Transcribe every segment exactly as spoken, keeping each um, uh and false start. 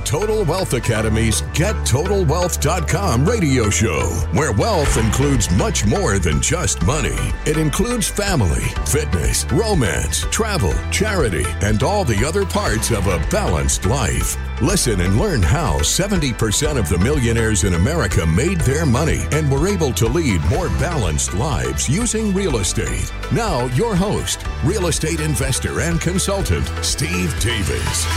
Total Wealth Academy's Get Total Wealth dot com radio show, where wealth includes much more than just money. It includes family, fitness, romance, travel, charity, and all the other parts of a balanced life. Listen and learn how seventy percent of the millionaires in America made their money and were able to lead more balanced lives using real estate. Now, your host, real estate investor and consultant, Steve Davis.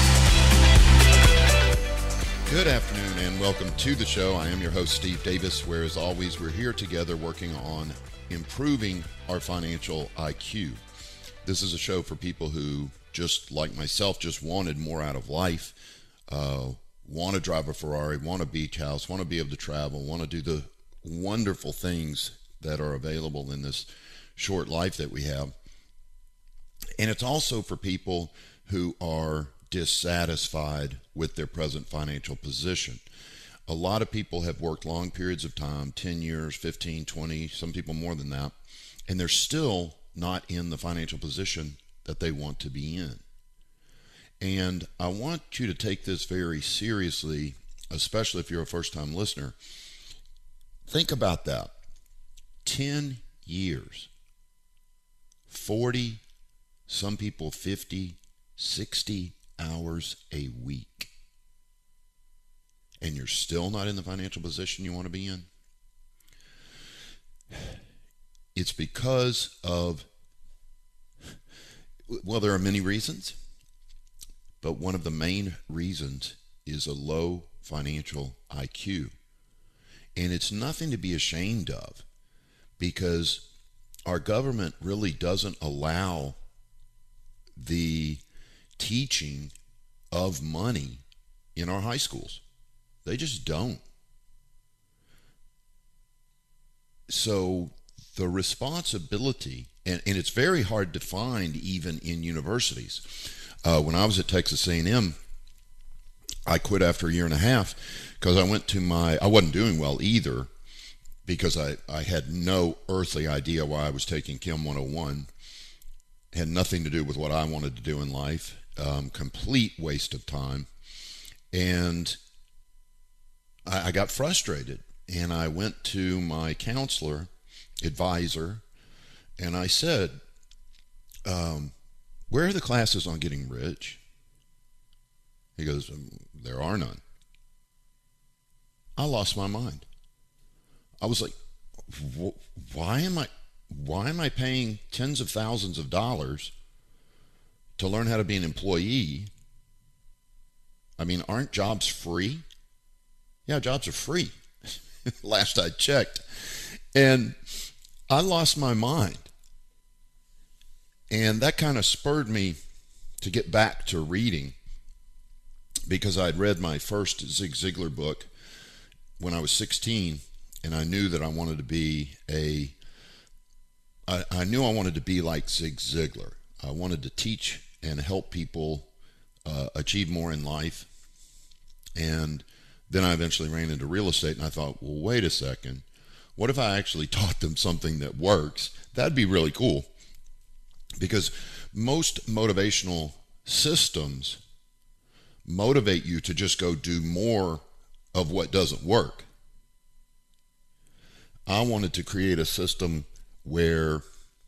Good afternoon and welcome to the show. I am your host, Steve Davis, where as always, we're here together working on improving our financial I Q. This is a show for people who, just like myself, just wanted more out of life, uh, want to drive a Ferrari, want a beach house, want to be able to travel, want to do the wonderful things that are available in this short life that we have. And it's also for people who are dissatisfied with their present financial position. A lot of people have worked long periods of time, ten years, fifteen, twenty, some people more than that, and they're still not in the financial position that they want to be in. And I want you to take this very seriously, especially if you're a first-time listener. Think about that. ten years, forty, some people fifty, sixty hours a week, and you're still not in the financial position you want to be in. It's because of, well, there are many reasons, but one of the main reasons is a low financial I Q. And it's nothing to be ashamed of, because our government really doesn't allow the teaching of money in our high schools. They just don't. So the responsibility, and, and it's very hard to find even in universities. Uh, when I was at Texas A and M, I quit after a year and a half because I went to my, I wasn't doing well either, because I, I had no earthly idea why I was taking Chem one oh one. Had nothing to do with what I wanted to do in life. Um, complete waste of time. And I, I got frustrated, and I went to my counselor, advisor, and I said, um, where are the classes on getting rich? He goes, there are none. I lost my mind. I was like, why am I, why am I paying tens of thousands of dollars to learn how to be an employee? I mean, aren't jobs free? Yeah, jobs are free. Last I checked. And I lost my mind. And that kind of spurred me to get back to reading, because I'd read my first Zig Ziglar book when I was sixteen, and I knew that I wanted to be a, I, I knew I wanted to be like Zig Ziglar. I wanted to teach and help people uh, achieve more in life. And then I eventually ran into real estate, and I thought, well, wait a second. What if I actually taught them something that works? That'd be really cool. Because most motivational systems motivate you to just go do more of what doesn't work. I wanted to create a system where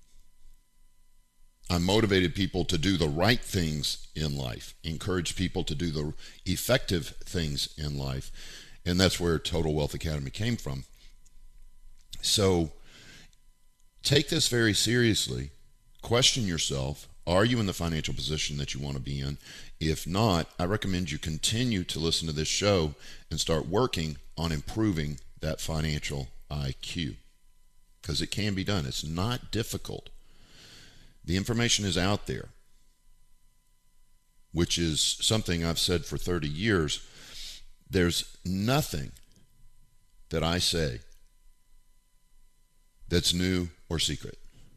I motivated people to do the right things in life, encourage people to do the effective things in life. And that's where Total Wealth Academy came from. So take this very seriously. Question yourself, are you in the financial position that you want to be in? If not, I recommend you continue to listen to this show and start working on improving that financial I Q, because it can be done. It's not difficult. The information is out there, which is something I've said for thirty years. There's nothing that I say that's new or secret.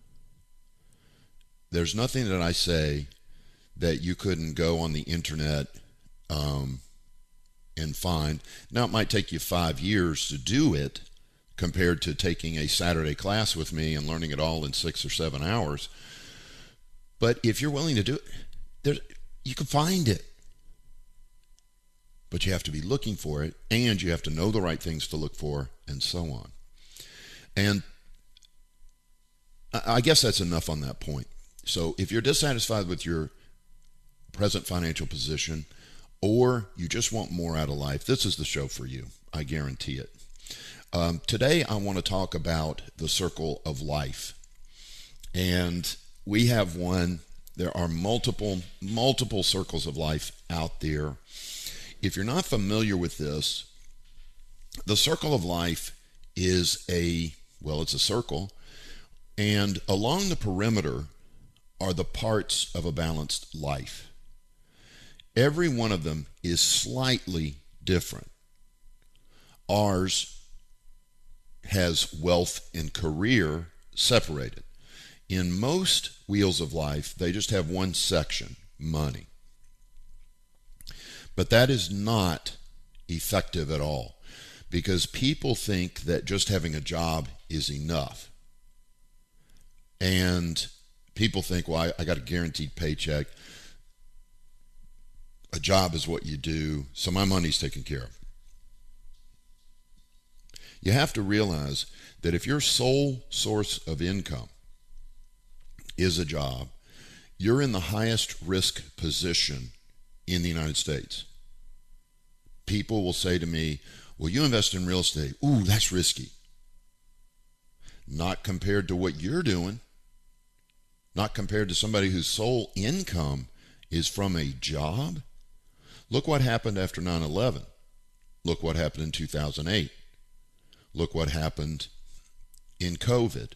There's nothing that I say that you couldn't go on the internet um, and find. Now, it might take you five years to do it compared to taking a Saturday class with me and learning it all in six or seven hours. But if you're willing to do it, there, you can find it. but you have to be looking for it, and you have to know the right things to look for, and so on. And I guess that's enough on that point. So if you're dissatisfied with your present financial position, or you just want more out of life, this is the show for you. I guarantee it. Um, today, I want to talk about the circle of life. And we have one. There are multiple, multiple circles of life out there. If you're not familiar with this, the circle of life is a, well, it's a circle. And along the perimeter are the parts of a balanced life. Every one of them is slightly different. Ours has wealth and career separated. In most wheels of life, they just have one section, money. But that is not effective at all, because people think that just having a job is enough. And people think, well, I, I got a guaranteed paycheck. A job is what you do, so my money's taken care of. You have to realize that if your sole source of income is a job, you're in the highest risk position in the United States. People will say to me, well, you invest in real estate. Ooh, that's risky. Not compared to what you're doing. Not compared to somebody whose sole income is from a job. Look what happened after nine eleven. Look what happened in two thousand eight. Look what happened in COVID.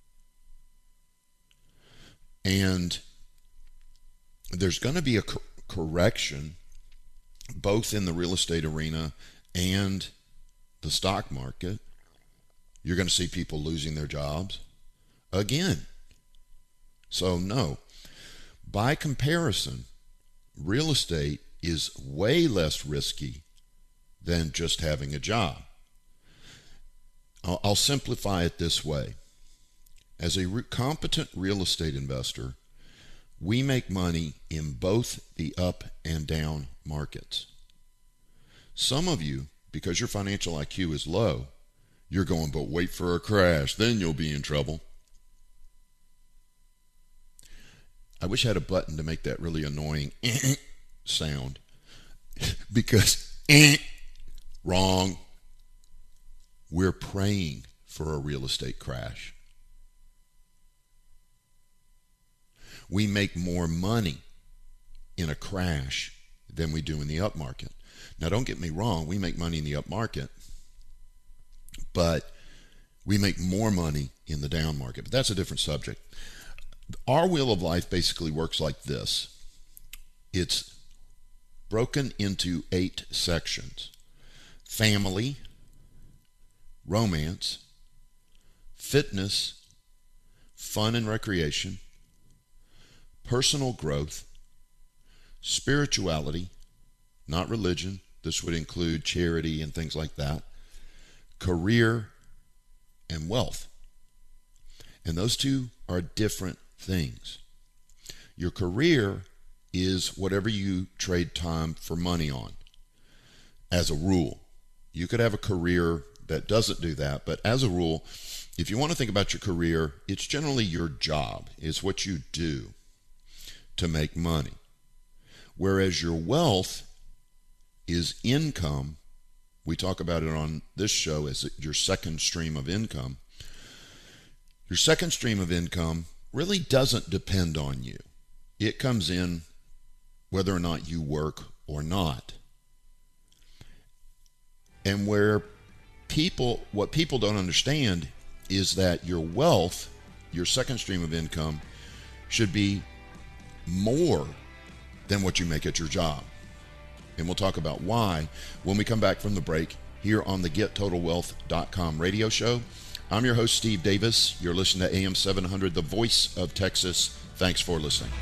And there's going to be a cor- correction both in the real estate arena and the stock market. You're going to see people losing their jobs again. So no, by comparison, real estate is way less risky than just having a job. I'll, I'll simplify it this way. As a re- competent real estate investor, we make money in both the up and down markets. Some of you, because your financial I Q is low, you're going, but wait for a crash, then you'll be in trouble. I wish I had a button to make that really annoying sound, because wrong. We're praying for a real estate crash. We make more money in a crash than we do in the up market. Now, don't get me wrong, we make money in the up market, but we make more money in the down market. But that's a different subject. Our wheel of life basically works like this. It's broken into eight sections: family, romance, fitness, fun and recreation, personal growth, spirituality, not religion. This would include charity and things like that, career, and wealth. And those two are different things. Your career is whatever you trade time for money on, as a rule. You could have a career that doesn't do that, but as a rule, if you want to think about your career, it's generally your job. It's what you do to make money. Whereas your wealth is income. We talk about it on this show as your second stream of income. Your second stream of income really doesn't depend on you. It comes in whether or not you work or not. And where people, what people don't understand is that your wealth, your second stream of income, should be more than what you make at your job. And we'll talk about why when we come back from the break here on the Get Total Wealth dot com radio show. I'm your host, Steve Davis. You're listening to A M seven hundred, the voice of Texas. Thanks for listening.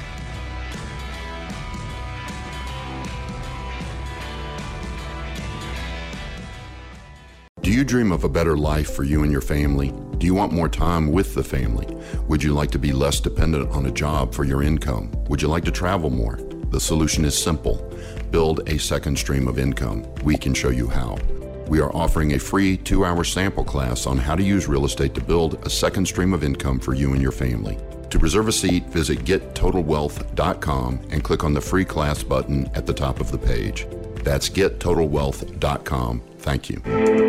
Do you dream of a better life for you and your family? Do you want more time with the family? Would you like to be less dependent on a job for your income? Would you like to travel more? The solution is simple. build a second stream of income, we can show you how. We are offering a free two-hour sample class on how to use real estate to build a second stream of income for you and your family. To reserve a seat, visit get total wealth dot com and click on the free class button at the top of the page. That's get total wealth dot com. Thank you.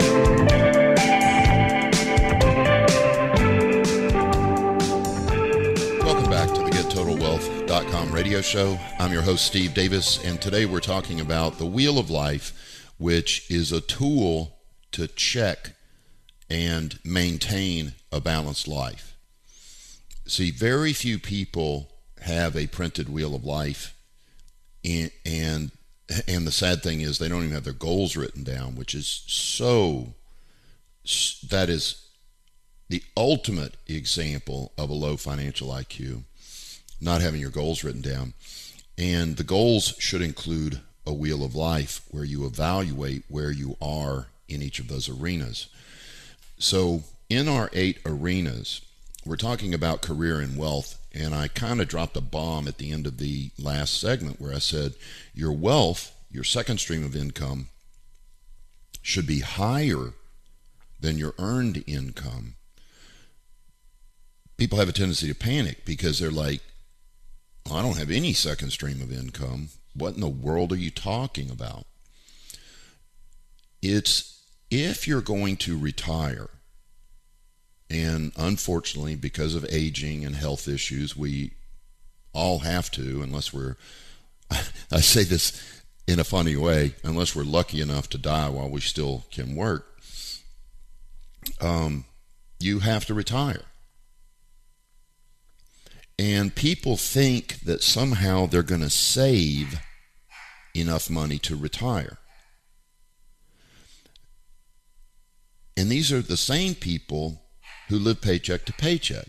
Welcome back to the get total wealth dot com radio show. I'm your host, Steve Davis, and today we're talking about the Wheel of Life, which is a tool to check and maintain a balanced life. See, very few people have a printed Wheel of Life, and and, and the sad thing is they don't even have their goals written down, which is so, that is the ultimate example of a low financial I Q, not having your goals written down. And the goals should include a wheel of life where you evaluate where you are in each of those arenas. So in our eight arenas, we're talking about career and wealth, and I kind of dropped a bomb at the end of the last segment where I said your wealth, your second stream of income, should be higher than your earned income. People have a tendency to panic because they're like, well, I don't have any second stream of income. What in the world are you talking about? It's if you're going to retire, and unfortunately, because of aging and health issues, we all have to, unless we're, I say this in a funny way, unless we're lucky enough to die while we still can work, um, you have to retire. And people think that somehow they're going to save enough money to retire. And these are the same people who live paycheck to paycheck.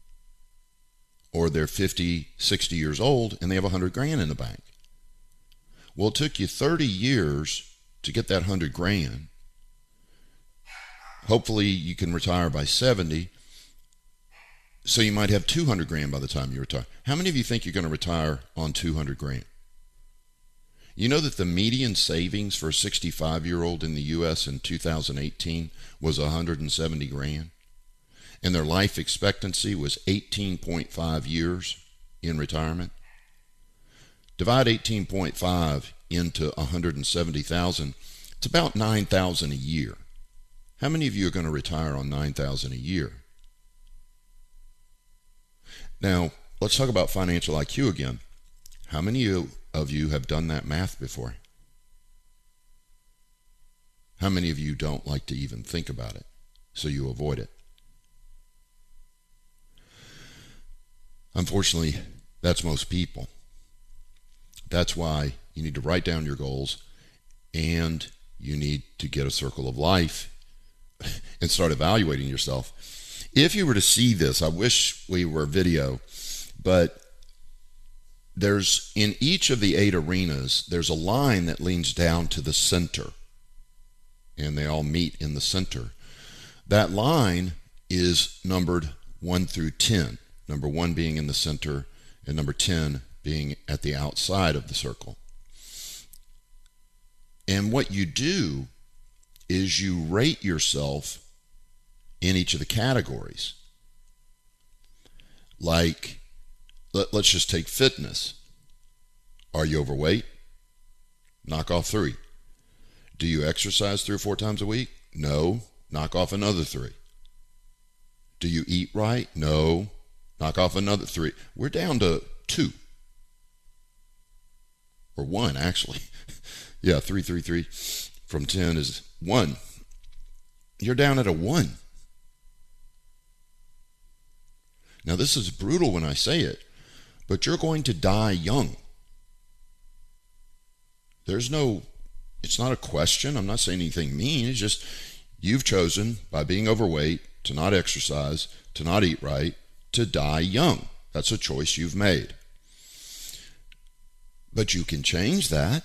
Or they're fifty, sixty years old and they have a hundred grand in the bank. Well, it took you thirty years to get that hundred grand. Hopefully you can retire by seventy. So you might have two hundred grand by the time you retire. How many of you think you're going to retire on two hundred grand? You know that the median savings for a sixty-five-year-old in the U S in two thousand eighteen was one hundred seventy grand, and their life expectancy was eighteen point five years in retirement. Divide eighteen point five into one hundred seventy thousand. It's about nine thousand a year. How many of you are going to retire on nine thousand a year? Now, let's talk about financial I Q again. How many of you have done that math before? How many of you don't like to even think about it, so you avoid it? Unfortunately, that's most people. That's why you need to write down your goals, and you need to get a circle of life and start evaluating yourself. If you were to see this, I wish we were video, but there's in each of the eight arenas, there's a line that leans down to the center, and they all meet in the center. That line is numbered one through ten, number one being in the center and number ten being at the outside of the circle. And what you do is you rate yourself in each of the categories. Like, let, let's just take fitness. Are you overweight? Knock off three. Do you exercise three or four times a week? No. Knock off another three. Do you eat right? No. Knock off another three. We're down to two. Or one, actually. Yeah, three, three, three from ten is one. You're down at a one. Now, this is brutal when I say it, but you're going to die young. There's no, it's not a question. I'm not saying anything mean. It's just you've chosen, by being overweight, to not exercise, to not eat right, to die young. That's a choice you've made. But you can change that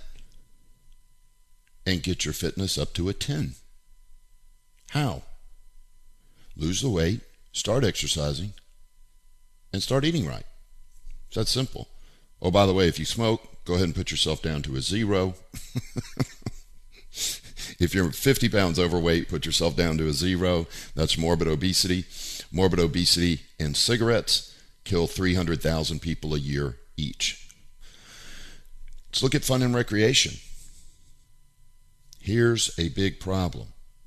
and get your fitness up to a ten. How? Lose the weight, start exercising, and start eating right. It's that simple. Oh, by the way, if you smoke, go ahead and put yourself down to a zero. If you're fifty pounds overweight, put yourself down to a zero. That's morbid obesity. Morbid obesity and cigarettes kill three hundred thousand people a year each. Let's look at fun and recreation. Here's a big problem.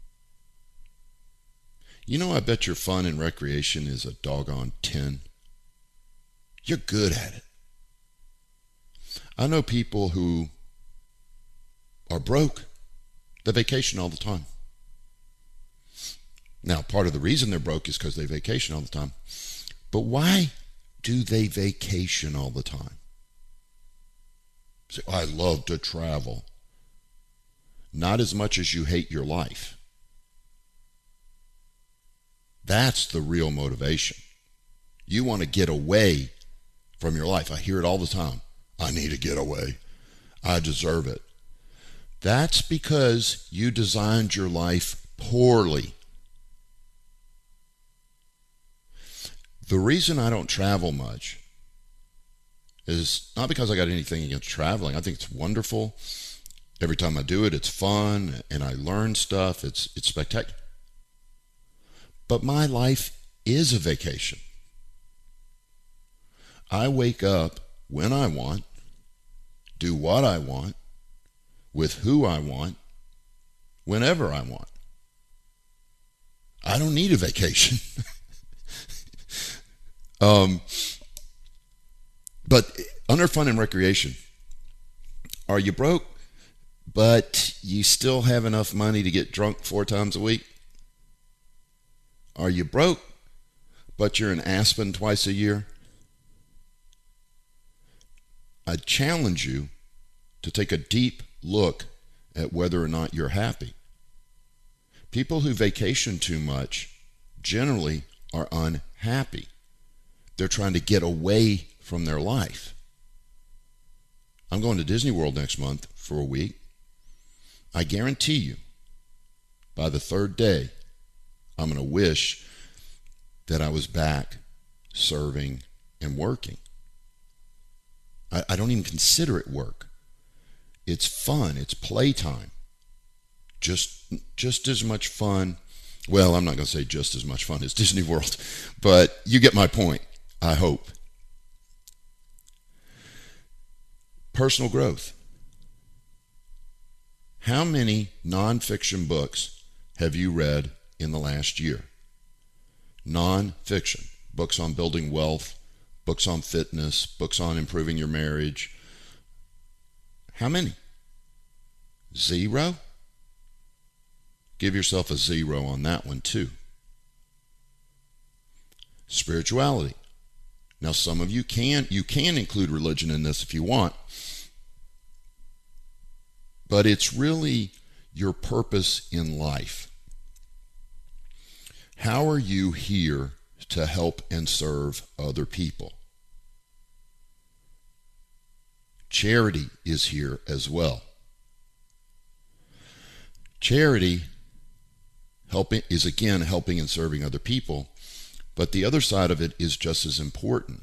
You know, I bet your fun and recreation is a doggone ten. You're good at it. I know people who are broke. They vacation all the time. Now, part of the reason they're broke is because they vacation all the time. But why do they vacation all the time? Say, I love to travel. Not as much as you hate your life. That's the real motivation. You want to get away from your life. I hear it all the time. I need to get away. I deserve it. That's because you designed your life poorly. The reason I don't travel much is not because I got anything against traveling. I think it's wonderful. Every time I do it, it's fun, and I learn stuff. It's it's spectacular. But my life is a vacation. I wake up when I want, do what I want, with who I want, whenever I want. I don't need a vacation. um, but under fun and recreation, are you broke, but you still have enough money to get drunk four times a week? Are you broke, but you're in Aspen twice a year? I challenge you to take a deep look at whether or not you're happy. People who vacation too much generally are unhappy. They're trying to get away from their life. I'm going to Disney World next month for a week. I guarantee you, by the third day, I'm going to wish that I was back serving and working. I, I don't even consider it work. It's fun. It's playtime. Just, just as much fun. Well, I'm not going to say just as much fun as Disney World, but you get my point, I hope. Personal growth. How many nonfiction books have you read in the last year? Non-fiction. Books on building wealth, books on fitness, books on improving your marriage. How many? Zero? Give yourself a zero on that one too. Spirituality. Now some of you can, you can include religion in this if you want, but it's really your purpose in life. How are you here to help and serve other people? Charity is here as well. Charity helping is again helping and serving other people, but the other side of it is just as important.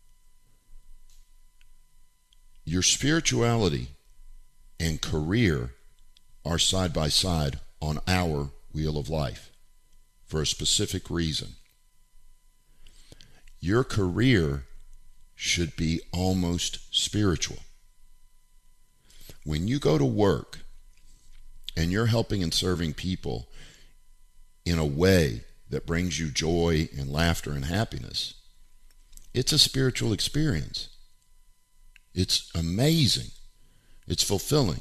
Your spirituality and career are side by side on our wheel of life for a specific reason. Your career should be almost spiritual. When you go to work and you're helping and serving people in a way that brings you joy and laughter and happiness, it's a spiritual experience. It's amazing. It's fulfilling.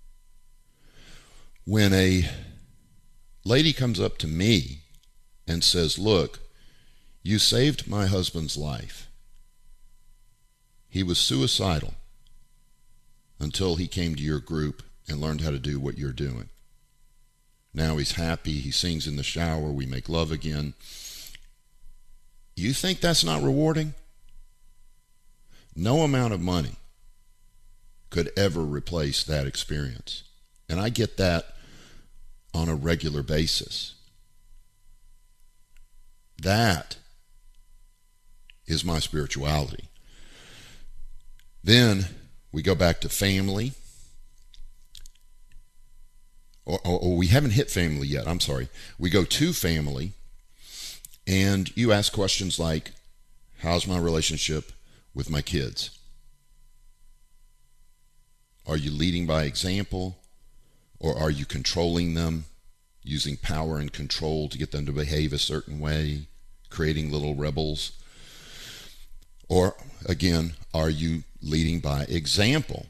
When a lady comes up to me and says, look, you saved my husband's life. He was suicidal until he came to your group and learned how to do what you're doing. Now he's happy. He sings in the shower. We make love again. You think that's not rewarding? No amount of money could ever replace that experience. And I get that on a regular basis. That is my spirituality. Then We go back to family. Or, or, or we haven't hit family yet. I'm sorry. We go to family, and you ask questions like, how's my relationship with my kids? Are you leading by example, or are you controlling them, using power and control to get them to behave a certain way, creating little rebels? Or, again, are you leading by example?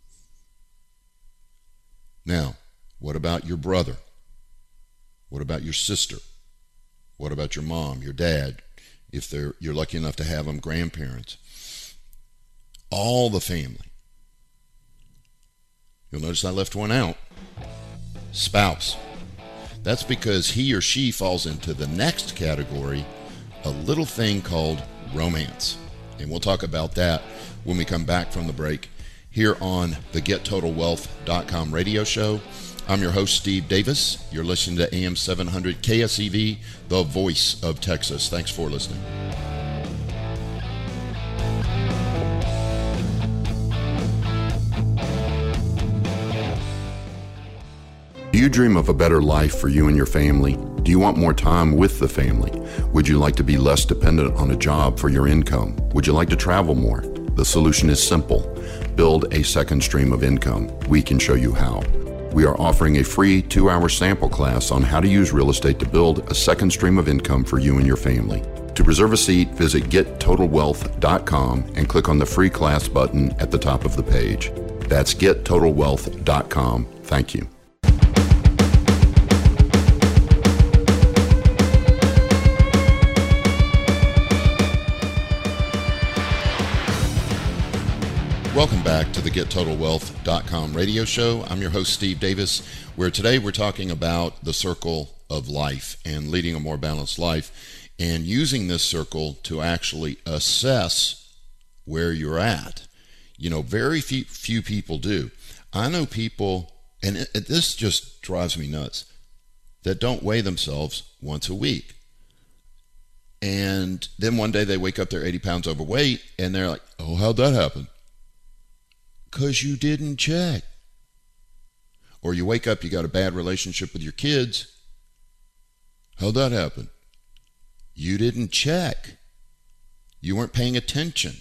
Now, what about your brother? What about your sister? What about your mom, your dad, if they're you're lucky enough to have them, grandparents? All the family. You'll notice I left one out. Spouse. That's because he or she falls into the next category, a little thing called romance. And we'll talk about that when we come back from the break here on the Get Total Wealth dot com radio show. I'm your host, Steve Davis. You're listening to A M seven hundred K S E V, the voice of Texas. Thanks for listening. Do you dream of a better life for you and your family? Do you want more time with the family? Would you like to be less dependent on a job for your income? Would you like to travel more? The solution is simple. Build a second stream of income. We can show you how. We are offering a free two-hour sample class on how to use real estate to build a second stream of income for you and your family. To reserve a seat, visit get total wealth dot com and click on the free class button at the top of the page. That's get total wealth dot com. Thank you. Welcome back to the Get Total Wealth dot com radio show. I'm your host, Steve Davis, where today we're talking about the circle of life and leading a more balanced life, and using this circle to actually assess where you're at. You know, very few, few people do. I know people, and it, it, this just drives me nuts, that don't weigh themselves once a week. And then one day they wake up, they're eighty pounds overweight, and they're like, oh, how'd that happen? Because you didn't check. Or you wake up, you got a bad relationship with your kids. How'd that happen? You didn't check. You weren't paying attention.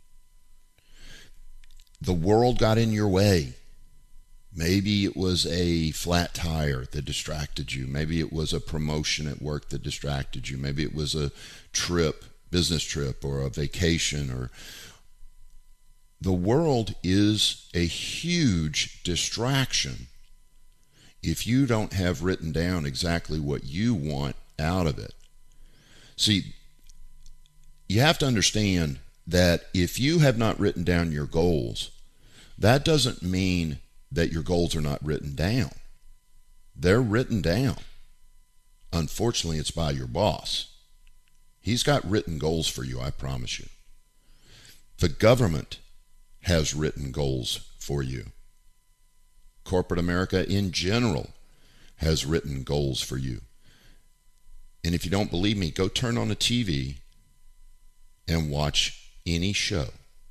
The world got in your way. Maybe it was a flat tire that distracted you. Maybe it was a promotion at work that distracted you. Maybe it was a trip, business trip, or a vacation, or the world is a huge distraction if you don't have written down exactly what you want out of it. See, you have to understand that if you have not written down your goals, that doesn't mean that your goals are not written down. They're written down. Unfortunately, it's by your boss. He's got written goals for you, I promise you. The government has written goals for you. Corporate America in general has written goals for you. And if you don't believe me, go turn on a T V and watch any show.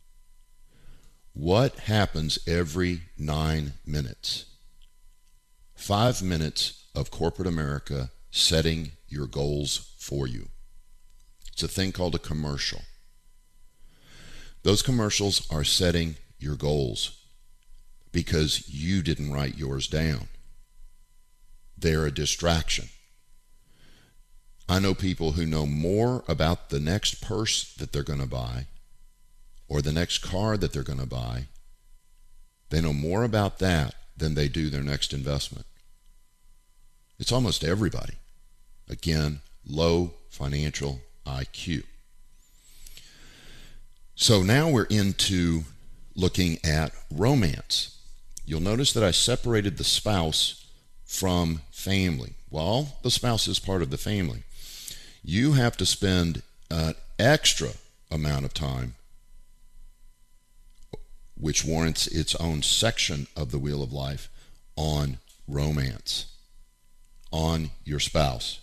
What happens every nine minutes? Five minutes of corporate America setting your goals for you. It's a thing called a commercial. Those commercials are setting your goals because you didn't write yours down. They're a distraction. I know people who know more about the next purse that they're going to buy or the next car that they're going to buy. They know more about that than they do their next investment. It's almost everybody. Again, low financial I Q. So now we're into looking at romance. You'll notice that I separated the spouse from family. Well, the spouse is part of the family. You have to spend an extra amount of time, which warrants its own section of the Wheel of Life, on romance, on your spouse.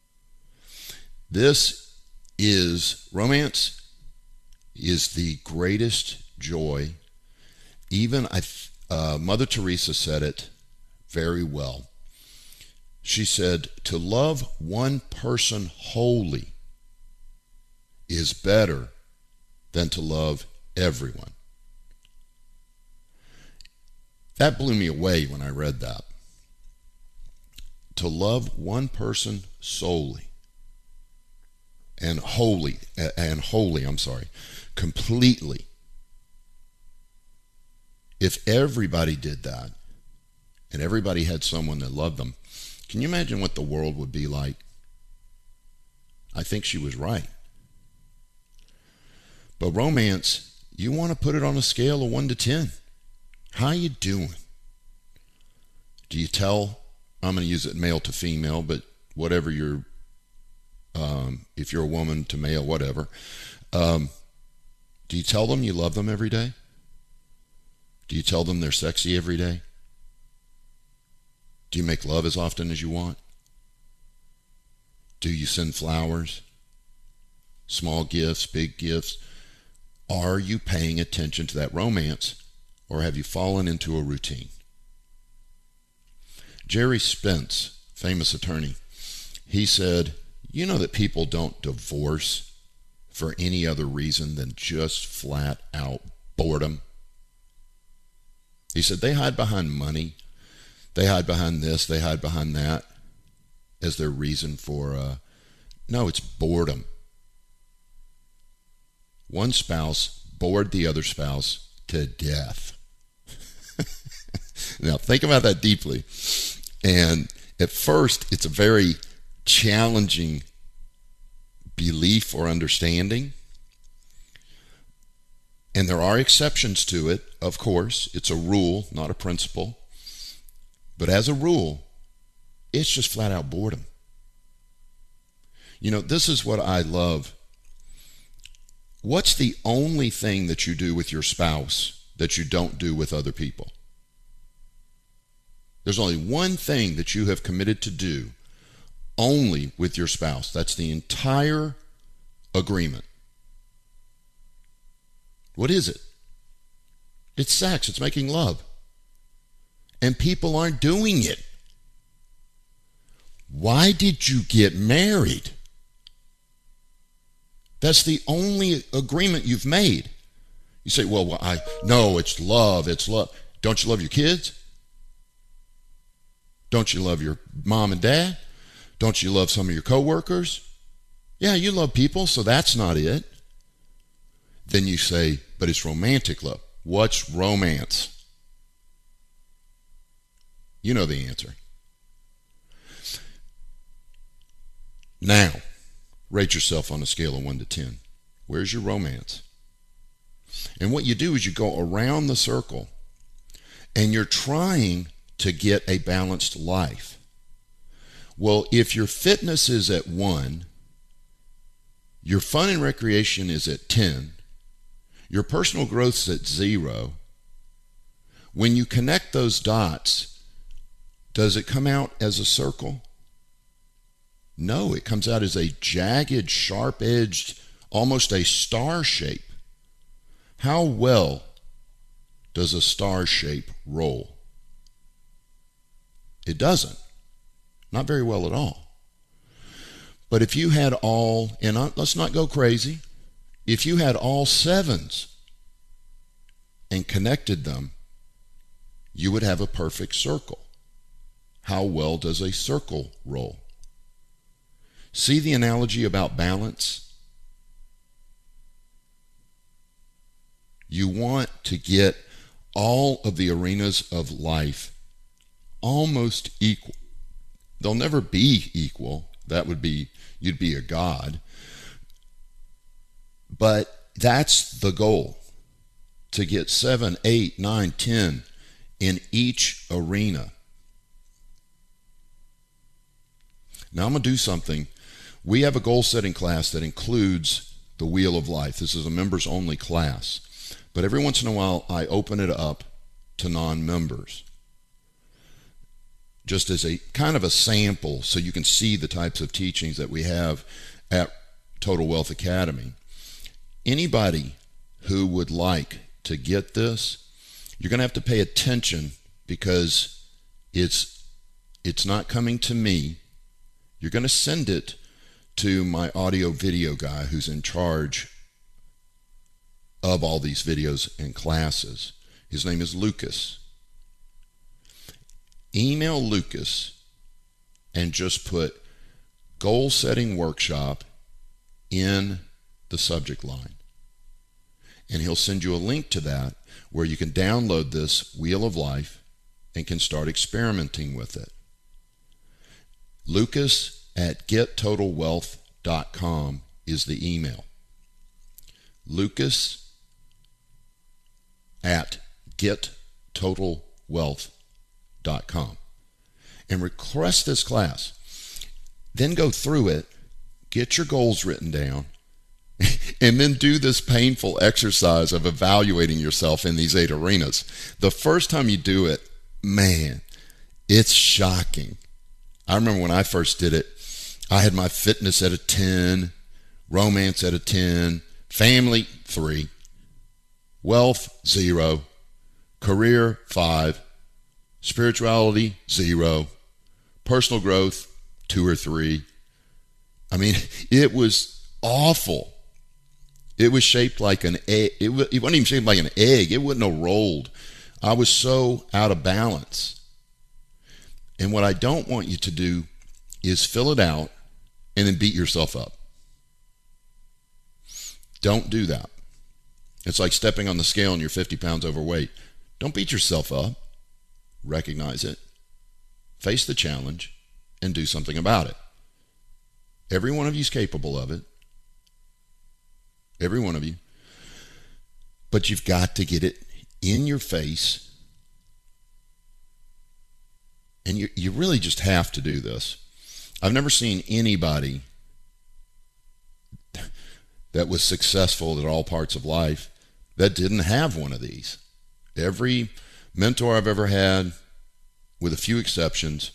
This is, romance is the greatest joy Even I, uh, Mother Teresa said it very well. She said, to love one person wholly is better than to love everyone. That blew me away when I read that. To love one person solely and wholly, and wholly, I'm sorry, completely. If everybody did that, and everybody had someone that loved them, can you imagine what the world would be like? I think she was right. But romance, you want to put it on a scale of one to ten. How you doing? Do you tell, I'm going to use it male to female, but whatever you're, um, if you're a woman to male, whatever. Um, do you tell them you love them every day? Do you tell them they're sexy every day? Do you make love as often as you want? Do you send flowers? Small gifts, big gifts? Are you paying attention to that romance, or have you fallen into a routine? Jerry Spence, famous attorney, he said, you know that people don't divorce for any other reason than just flat out boredom. He said they hide behind money. They hide behind this, they hide behind that as their reason for, uh, no, it's boredom. One spouse bored the other spouse to death. Now, think about that deeply. And at first, it's a very challenging belief or understanding. And there are exceptions to it, of course. It's a rule, not a principle. But as a rule, it's just flat out boredom. You know, this is what I love. What's the only thing that you do with your spouse that you don't do with other people? There's only one thing that you have committed to do only with your spouse. That's the entire agreement. What is it? It's sex. It's making love. And people aren't doing it. Why did you get married? That's the only agreement you've made. You say, well, well I no, it's love, it's love. Don't you love your kids? Don't you love your mom and dad? Don't you love some of your coworkers? Yeah, you love people, so that's not it. Then you say, but it's romantic love. What's romance? You know the answer. Now, rate yourself on a scale of one to ten. Where's your romance? And what you do is you go around the circle and you're trying to get a balanced life. Well, if your fitness is at one, your fun and recreation is at ten, your personal growth's at zero, when you connect those dots, does it come out as a circle? No, it comes out as a jagged, sharp-edged, almost a star shape. How well does a star shape roll? It doesn't. Not very well at all. But if you had all, and let's not go crazy, if you had all sevens and connected them, you would have a perfect circle. How well does a circle roll? See the analogy about balance? You want to get all of the arenas of life almost equal. They'll never be equal. That would be, you'd be a god. But that's the goal, to get seven, eight, nine, ten in each arena. Now I'm going to do something. We have a goal-setting class that includes the Wheel of Life. This is a members-only class. But every once in a while, I open it up to non-members, just as a kind of a sample so you can see the types of teachings that we have at Total Wealth Academy. Anybody who would like to get this, You're going to have to pay attention because it's it's not coming to me. You're going to send it to my audio video guy who's in charge of all these videos and classes. His name is Lucas. Email Lucas and just put goal setting workshop in the subject line. And he'll send you a link to that where you can download this Wheel of Life and can start experimenting with it. Lucas at get total wealth dot com is the email. Lucas at get total wealth dot com, and request this class. Then go through it, get your goals written down, and then do this painful exercise of evaluating yourself in these eight arenas. The first time you do it, man, it's shocking. I remember when I first did it, I had my fitness at a ten, romance at a ten, family three, wealth zero, career five, spirituality zero, personal growth two or three. I mean, it was awful. It was shaped like an egg. It, w- it wasn't even shaped like an egg. It wouldn't have rolled. I was so out of balance. And what I don't want you to do is fill it out and then beat yourself up. Don't do that. It's like stepping on the scale and you're fifty pounds overweight. Don't beat yourself up. Recognize it. Face the challenge and do something about it. Every one of you is capable of it. Every one of you. But you've got to get it in your face. And you, you really just have to do this. I've never seen anybody that was successful at all parts of life that didn't have one of these. Every mentor I've ever had, with a few exceptions,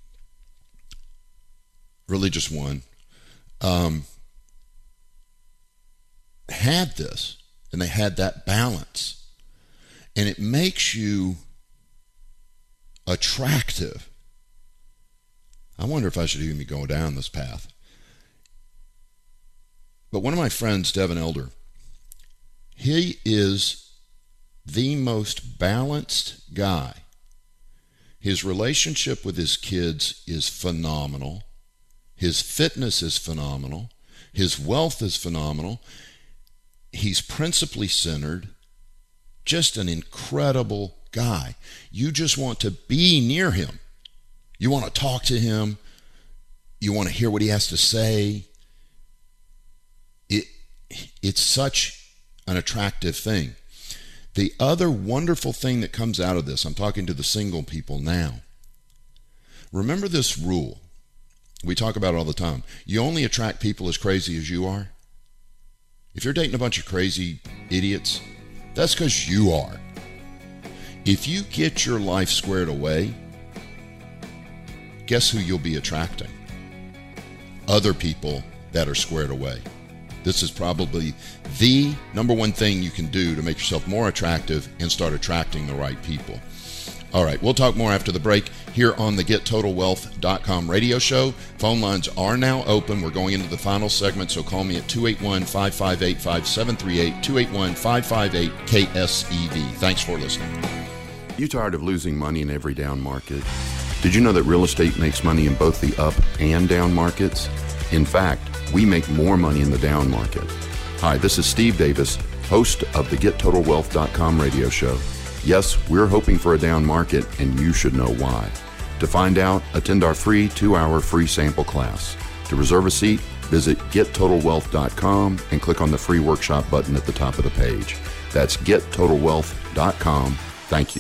really just one, um, had this, and they had that balance. And it makes you attractive. I wonder if I should even be going down this path. But one of my friends, Devin Elder, he is the most balanced guy. His relationship with his kids is phenomenal. His fitness is phenomenal. His wealth is phenomenal. He's principally centered. Just an incredible guy. You just want to be near him. You want to talk to him. You want to hear what he has to say. It, it's such an attractive thing. The other wonderful thing that comes out of this, I'm talking to the single people now. Remember this rule. We talk about it all the time. You only attract people as crazy as you are. If you're dating a bunch of crazy idiots, that's because you are. If you get your life squared away, guess who you'll be attracting? Other people that are squared away. This is probably the number one thing you can do to make yourself more attractive and start attracting the right people. All right, we'll talk more after the break here on the get total wealth dot com radio show. Phone lines are now open. We're going into the final segment, so call me at two eight one, five five eight, five seven three eight, two eight one, five five eight, K S E V. Thanks for listening. You tired of losing money in every down market? Did you know that real estate makes money in both the up and down markets? In fact, we make more money in the down market. Hi, this is Steve Davis, host of the get total wealth dot com radio show. Yes, we're hoping for a down market, and you should know why. To find out, attend our free two-hour free sample class. To reserve a seat, visit get total wealth dot com and click on the free workshop button at the top of the page. That's get total wealth dot com. Thank you.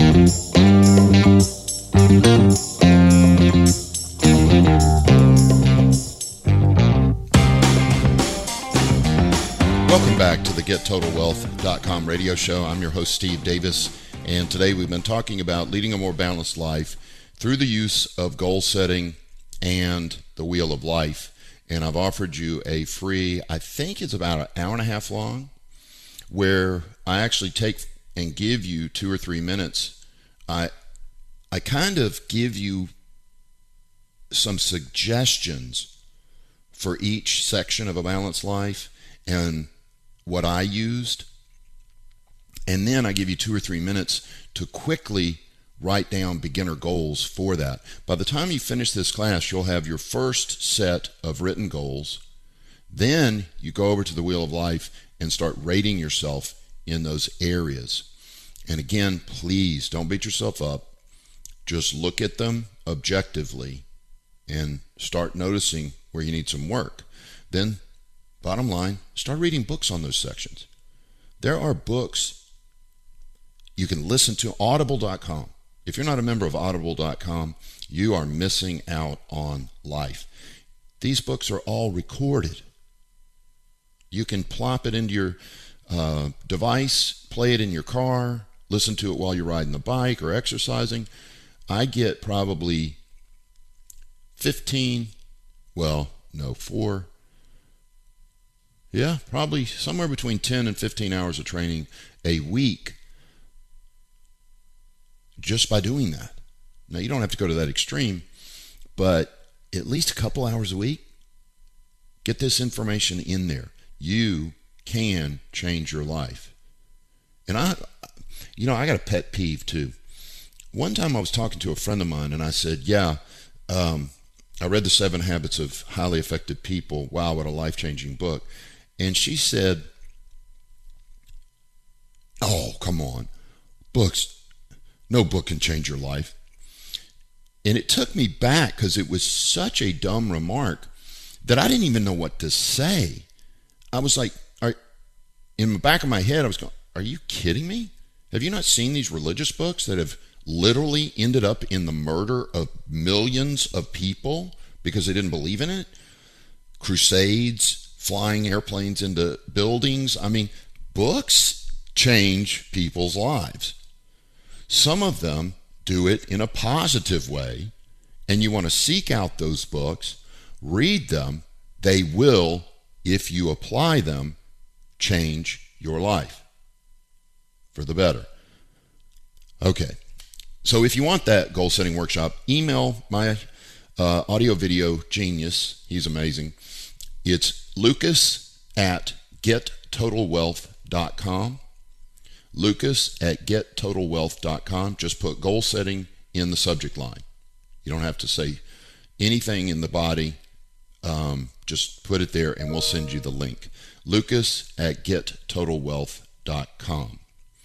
Welcome back to the get total wealth dot com radio show. I'm your host, Steve Davis, and today we've been talking about leading a more balanced life through the use of goal setting and the Wheel of Life. And I've offered you a free, I think it's about an hour and a half long, where I actually take and give you two or three minutes, I I kind of give you some suggestions for each section of a balanced life and what I used. And then I give you two or three minutes to quickly write down beginner goals for that. By the time you finish this class, you'll have your first set of written goals. Then you go over to the Wheel of Life and start rating yourself in those areas. And again, please don't beat yourself up. Just look at them objectively and start noticing where you need some work. Then, bottom line, start reading books on those sections. There are books you can listen to, audible dot com. If you're not a member of audible dot com, you are missing out on life. These books are all recorded. You can plop it into your uh, device, play it in your car, listen to it while you're riding the bike or exercising. I get probably fifteen, well, no, four, yeah, probably somewhere between ten and fifteen hours of training a week just by doing that. Now, you don't have to go to that extreme, but at least a couple hours a week, get this information in there. You can change your life. And I, you know, I got a pet peeve too. One time I was talking to a friend of mine and I said, yeah, um, I read The Seven Habits of Highly Effective People. Wow, what a life-changing book. And she said, oh, come on. Books, no book can change your life. And it took me back because it was such a dumb remark that I didn't even know what to say. I was like, are, in the back of my head, I was going, are you kidding me? Have you not seen these religious books that have literally ended up in the murder of millions of people because they didn't believe in it? Crusades, flying airplanes into buildings. I mean, books change people's lives. Some of them do it in a positive way, and you want to seek out those books, read them. They will, if you apply them, change your life for the better. Okay, so if you want that goal setting workshop, email my uh, audio video genius. He's amazing. It's Lucas at get total wealth dot com. Lucas at get total wealth dot com. Just put goal setting in the subject line. You don't have to say anything in the body. Um, just put it there and we'll send you the link. Lucas at get total wealth dot com.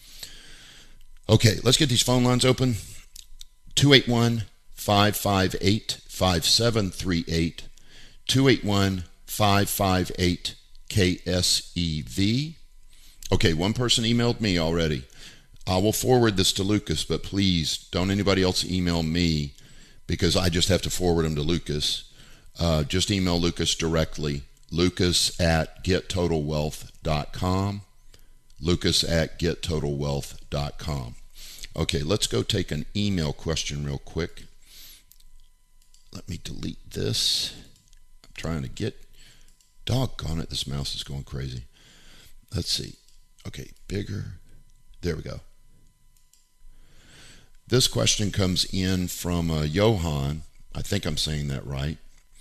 Okay, let's get these phone lines open. two eight one, five five eight, five seven three eight. two eight one, five five eight, K S E V. Okay, one person emailed me already. I will forward this to Lucas, but please don't anybody else email me because I just have to forward them to Lucas. Uh, just email Lucas directly. Lucas at get total wealth dot com. Lucas at get total wealth dot com. Okay, let's go take an email question real quick. Let me delete this. I'm trying to get... Doggone it, this mouse is going crazy. Let's see. Okay, bigger. There we go. This question comes in from uh, Johan. I think I'm saying that right.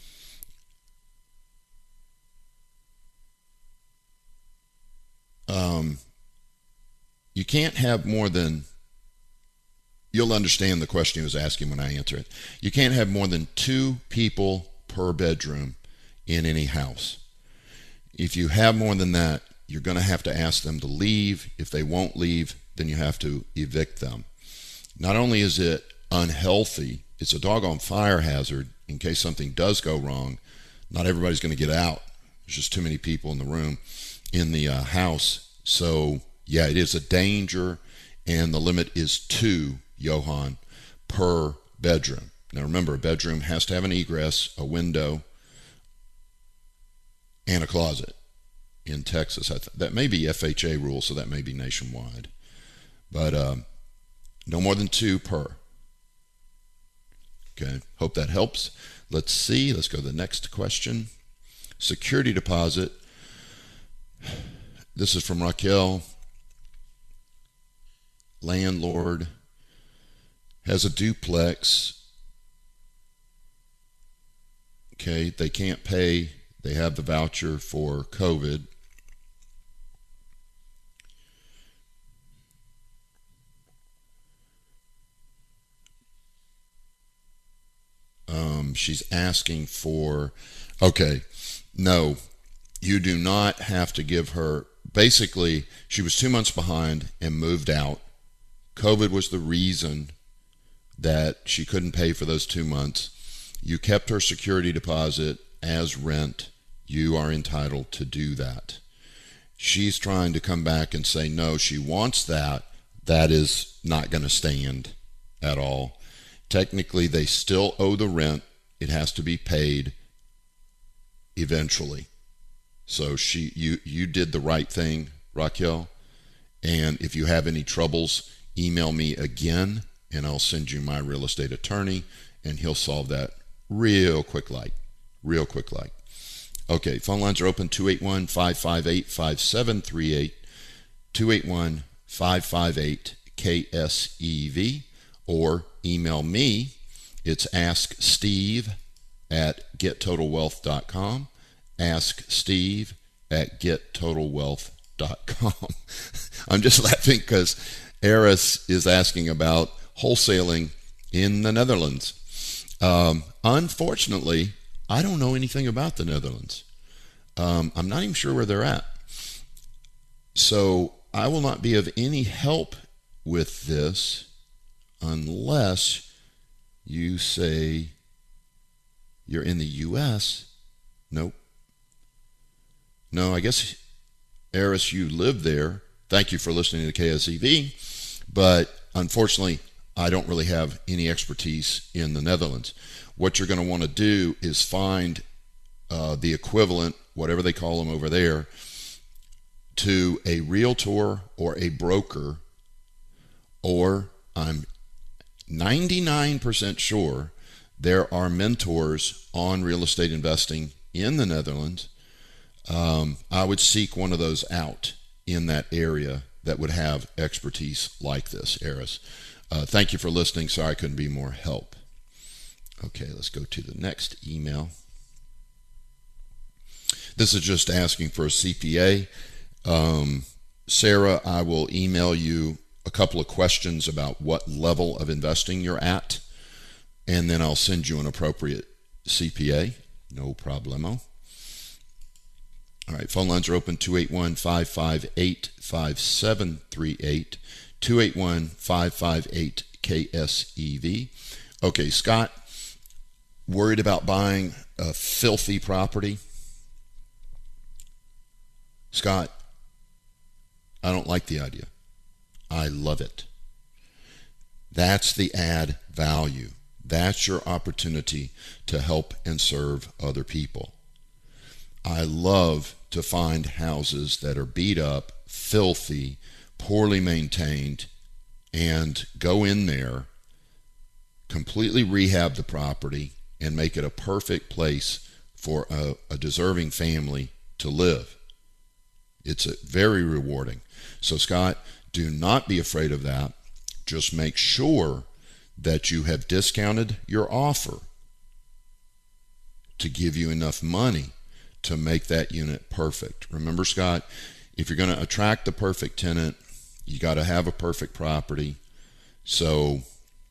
Um, you can't have more than, you'll understand the question he was asking when I answer it. You can't have more than two people per bedroom in any house. If you have more than that, you're going to have to ask them to leave. If they won't leave, then you have to evict them. Not only is it unhealthy, it's a doggone fire hazard in case something does go wrong. Not everybody's going to get out. There's just too many people in the room, in the uh, house. So, yeah, it is a danger, and the limit is two, Johan, per bedroom. Now, remember, a bedroom has to have an egress, a window, and a closet. In Texas, I th- that may be F H A rules, so that may be nationwide. But um, no more than two per. Okay, hope that helps. Let's see. Let's go to the next question. Security deposit. This is from Raquel. landlord has a duplex. Okay, they can't pay. They have the voucher for COVID. Um, she's asking for, okay, no, you do not have to give her, basically, she was two months behind and moved out. COVID was the reason that she couldn't pay for those two months. You kept her security deposit as rent. You are entitled to do that. She's trying to come back and say, no, she wants that. That is not going to stand at all. Technically, they still owe the rent. It has to be paid eventually. So she, you, you did the right thing, Raquel. And if you have any troubles, email me again, and I'll send you my real estate attorney, and he'll solve that real quick like. Real quick like. Okay, phone lines are open, two eight one, five five eight, five seven three eight, two eight one, five five eight, K S E V, or email me. It's ask steve at get total wealth dot com. Ask Steve at get total wealth dot com. I'm just laughing because Eris is asking about wholesaling in the Netherlands. Um, unfortunately, I don't know anything about the Netherlands. Um, I'm not even sure where they're at. So I will not be of any help with this unless you say you're in the U S. Nope. No, I guess, Eris, you live there. Thank you for listening to K S E V. But unfortunately, I don't really have any expertise in the Netherlands. What you're going to want to do is find uh, the equivalent, whatever they call them over there, to a realtor or a broker, or I'm ninety-nine percent sure there are mentors on real estate investing in the Netherlands. Um, I would seek one of those out in that area that would have expertise like this, Eris. Uh, thank you for listening. Sorry I couldn't be more help. Okay, let's go to the next email. This is just asking for a C P A. Um, Sarah, I will email you a couple of questions about what level of investing you're at, and then I'll send you an appropriate C P A. No problemo. All right, phone lines are open, two eight one, five five eight, five seven three eight, two eight one, five five eight, K S E V. Okay, Scott, worried about buying a filthy property? Scott, I don't like the idea. I love it. That's the add value. That's your opportunity to help and serve other people. I love to find houses that are beat up, filthy, poorly maintained, and go in there, completely rehab the property, and make it a perfect place for a, a deserving family to live. It's a, very rewarding. So, Scott, do not be afraid of that. Just make sure that you have discounted your offer to give you enough money to make that unit perfect. Remember, Scott, if you're going to attract the perfect tenant, you got to have a perfect property. So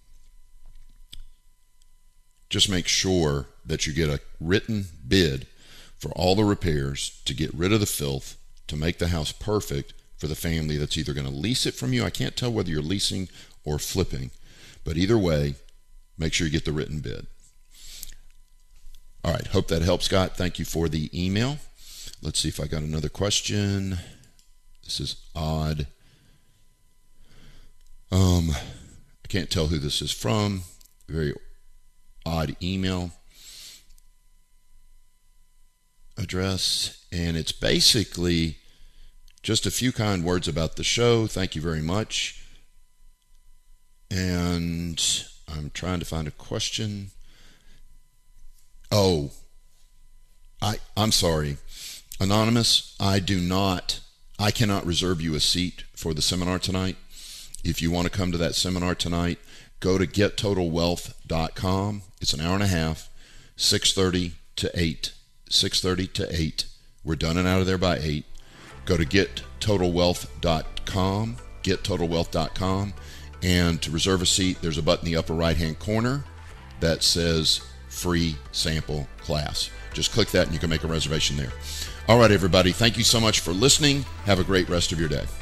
just make sure that you get a written bid for all the repairs to get rid of the filth, to make the house perfect for the family that's either going to lease it from you. I can't tell whether you're leasing or flipping, but either way, make sure you get the written bid. All right, hope that helps, Scott. Thank you for the email. Let's see if I got another question. This is odd. Um, I can't tell who this is from. Very odd email address, and it's basically just a few kind words about the show. Thank you very much. And I'm trying to find a question. Oh, I, I'm sorry. Anonymous, I do not, I cannot reserve you a seat for the seminar tonight. If you want to come to that seminar tonight, go to get total wealth dot com. It's an hour and a half, six thirty to eight. six thirty to eight. We're done and out of there by eight. Go to get total wealth dot com, get total wealth dot com, and to reserve a seat, there's a button in the upper right-hand corner that says free sample class. Just click that and you can make a reservation there. All right, everybody, thank you so much for listening. Have a great rest of your day.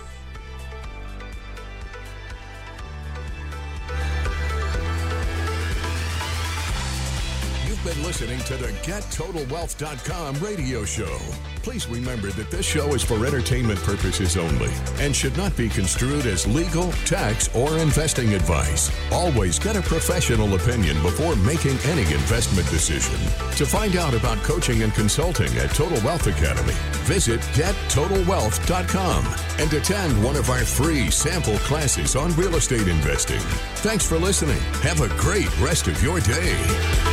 Been listening to the get total wealth dot com radio show. Please remember that this show is for entertainment purposes only and should not be construed as legal, tax, or investing advice. Always get a professional opinion before making any investment decision. To find out about coaching and consulting at Total Wealth Academy, visit get total wealth dot com and attend one of our free sample classes on real estate investing. Thanks for listening. Have a great rest of your day.